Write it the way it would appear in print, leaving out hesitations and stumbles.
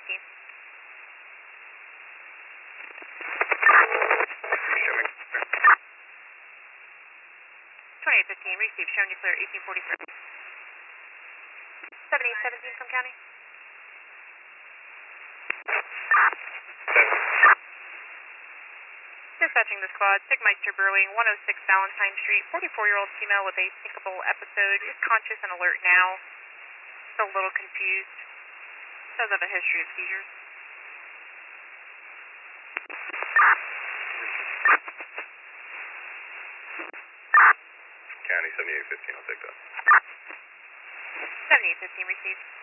2815. 2815, receive, showing you clear, 1843. 7817 from county. Dispatching the squad, Sigmeister Brewing, 106 Valentine Street, 44-year-old female with a syncopal episode, is conscious and alert now. Still a little confused. Does have a history of seizures. County 7815, I'll take that. 7815 received.